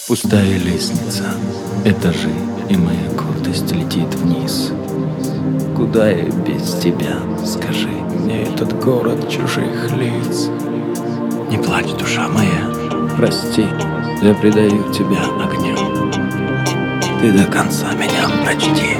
Пустая лестница, этажи, и моя гордость летит вниз. Куда я без тебя, скажи мне, этот город чужих лиц? Не плачь, душа моя, прости, я предаю тебя огню. Ты до конца меня прочти.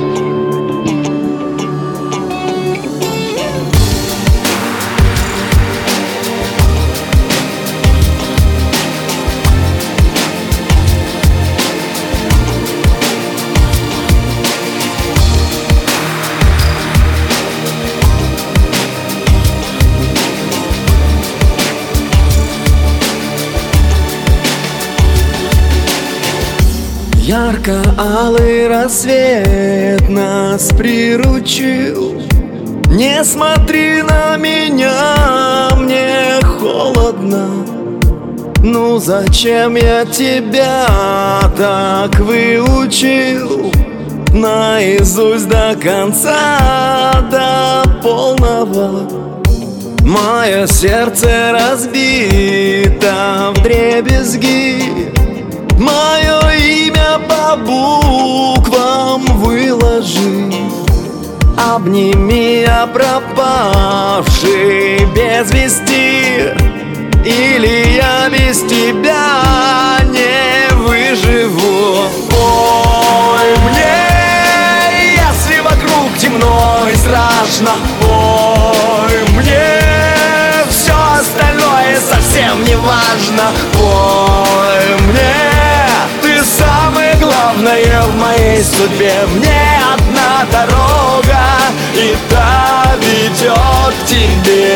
Ярко-алый рассвет нас приручил. Не смотри на меня, мне холодно. Ну зачем я тебя так выучил? Наизусть до конца, до полного. Мое сердце разбито вдребезги. Мое имя по буквам выложи. Обними, я пропавший без вести. Или я без тебя не выживу. Ой, мне, если вокруг темно и страшно. Ой, мне, все остальное совсем не важно. Ой, мне, самое главное в моей судьбе. Мне одна дорога, и та ведет к тебе.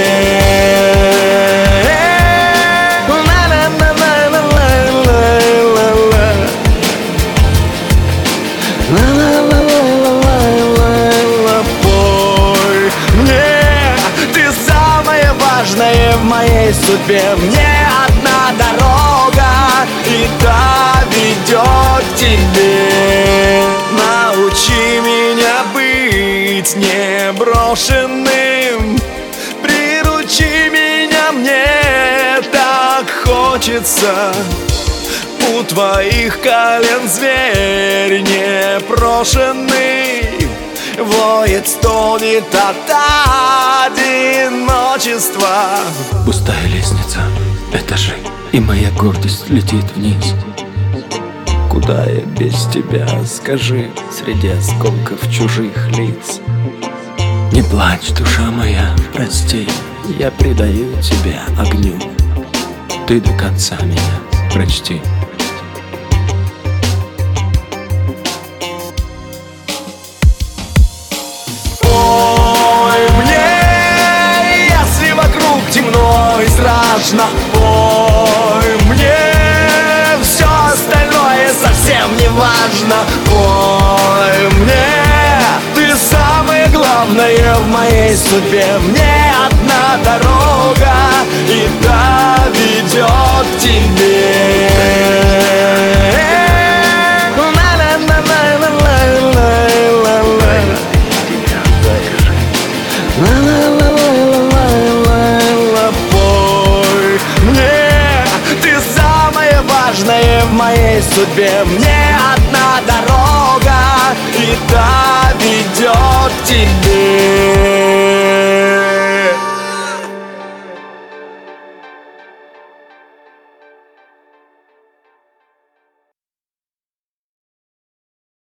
Пой мне, ты самое важное в моей судьбе. Мне одна дорога, и та ведет к тебе. Научи меня быть неброшенным. Приручи меня, мне так хочется. У твоих колен зверь непрошенный воет, стонет от одиночества. Пустая лестница, этажи, и моя гордость летит вниз. Куда я без тебя, скажи, среди осколков чужих лиц? Не плачь, душа моя, прости, я предаю тебя огню. Ты до конца меня прочти. Ой, мне, если вокруг темно и страшно. Ой, мне, все остальное совсем не важно. Ой, мне, ты самое главное в моей судьбе. Мне одна дорога, и та ведет к тебе. Пой мне, ты самое важное в моей судьбе. Мне одна дорога, и та ведет к тебе.